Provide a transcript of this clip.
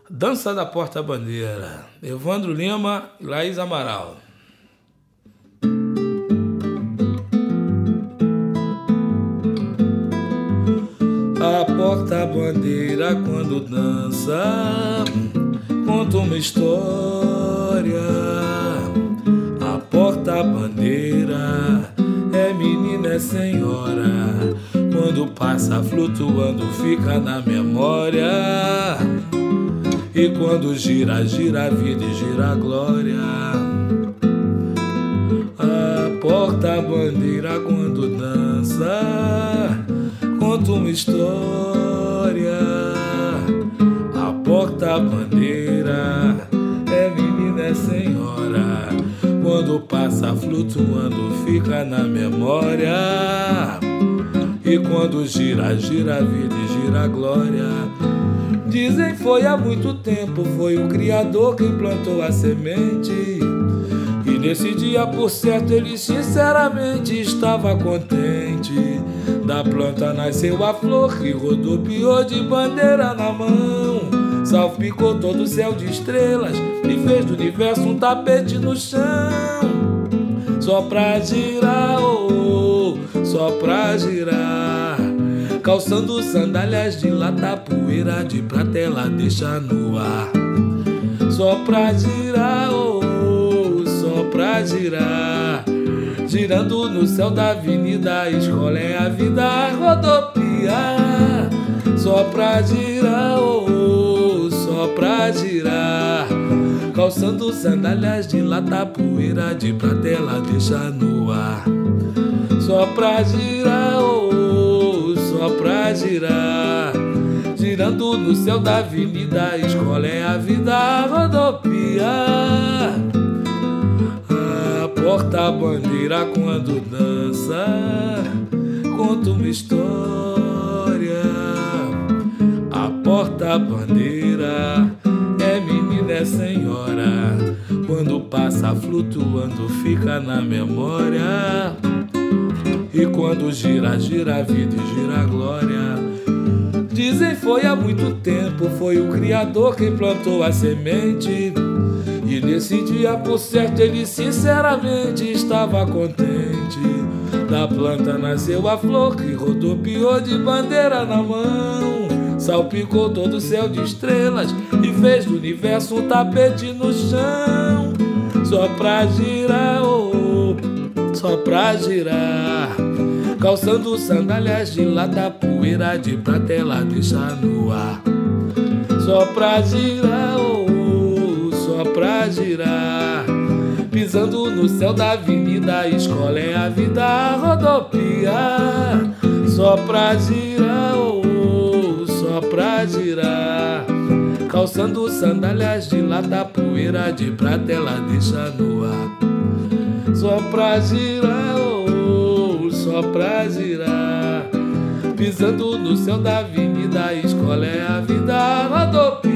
Dança da Porta-Bandeira, Evandro Lima e Laís Amaral. A porta-bandeira quando dança conta uma história. A porta-bandeira é menina, é senhora, quando passa flutuando fica na memória. E quando gira, gira a vida e gira a glória. A porta-bandeira quando dança conta uma história. A porta-bandeira é menina, é senhora, quando passa flutuando fica na memória. E quando gira, gira a vida e gira a glória. Dizem foi há muito tempo, foi o Criador quem plantou a semente. E nesse dia, por certo, ele sinceramente estava contente. Da planta nasceu a flor que rodopiou de bandeira na mão. Salpicou todo o céu de estrelas e fez do universo um tapete no chão. Só pra girar, oh, só pra girar, calçando sandálias de lata, poeira de prata ela deixa no ar. Só pra girar, oh, só pra girar, girando no céu da avenida, a escola é a vida, a rodopiar. Só pra girar, oh, só pra girar, calçando sandálias de lata, poeira de prata ela deixa no ar. Só pra girar, oh, só pra girar, girando no céu da avenida, a escola é a vida, a rodopiar. A porta-bandeira quando dança conta uma história. A porta-bandeira é menina, é senhora, quando passa flutuando fica na memória. E quando gira, gira a vida e gira a glória. Dizem foi há muito tempo, foi o Criador quem plantou a semente. E nesse dia, por certo, ele sinceramente estava contente. Da planta nasceu a flor que rodopiou de bandeira na mão. Salpicou todo o céu de estrelas e fez do universo um tapete no chão. Só pra girar, oh, só pra girar, calçando sandálias de lata, poeira de prata ela deixa no ar. Só pra girar, oh, só pra girar, pisando no céu da avenida, a escola é a vida, a rodopiar. Só pra girar, oh, só pra girar, calçando sandálias de lata, poeira de prata ela deixa no ar. Só pra girar, oh, só pra girar, pisando no céu da avenida, a escola é a vida, a rodopiar.